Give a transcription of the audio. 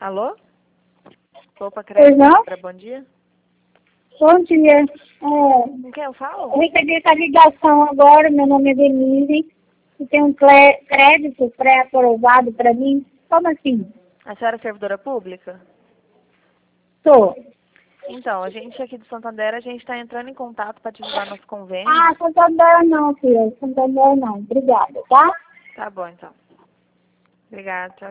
Alô? Opa, Pois não? bom dia. Bom dia. Com quem eu falo? Eu recebi essa ligação agora, meu nome é Denise, e tem um crédito pré-aprovado para mim. Como assim? A senhora é servidora pública? Sou. Então, a gente aqui do Santander, a gente está entrando em contato para divulgar nosso convênio. Ah, Santander não, filha. Santander não. Obrigada, tá? Tá bom, então. Obrigada, tchau.